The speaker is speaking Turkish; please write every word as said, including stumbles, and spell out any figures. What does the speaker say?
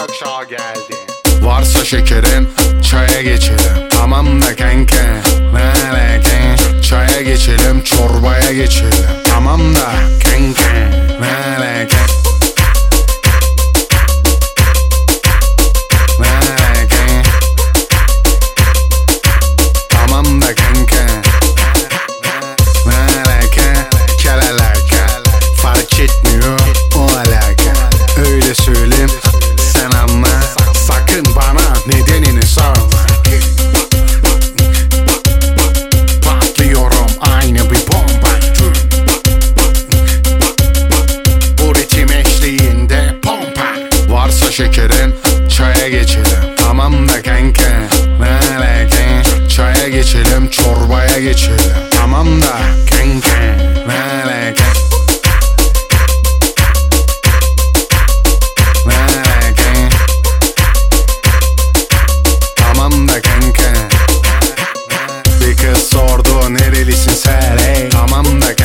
aşağı geldi. Varsa şekerin çaya geçelim. Tamam da kanka ne alaka? Çaya geçelim, çorbaya geçelim. Tamam da kanka ne alaka? Ne alaka? Tamam da kanka ne alaka? Kel alaka, fark etmiyor o alaka. Öyle söyleyeyim sen anla, sakın bana nedenini sorma. Patlıyorum aynı bir bomba. Bu ritim eşliğinde pompa. Varsa şekerin çaya geçelim. Tamam da kanka ne alaka? Çaya geçelim, çorbaya geçelim. Tamam da kanka ne alaka? Ne alaka? Tamam da kanka. Bir kız sordu nerelisin sen, hey. Tamam da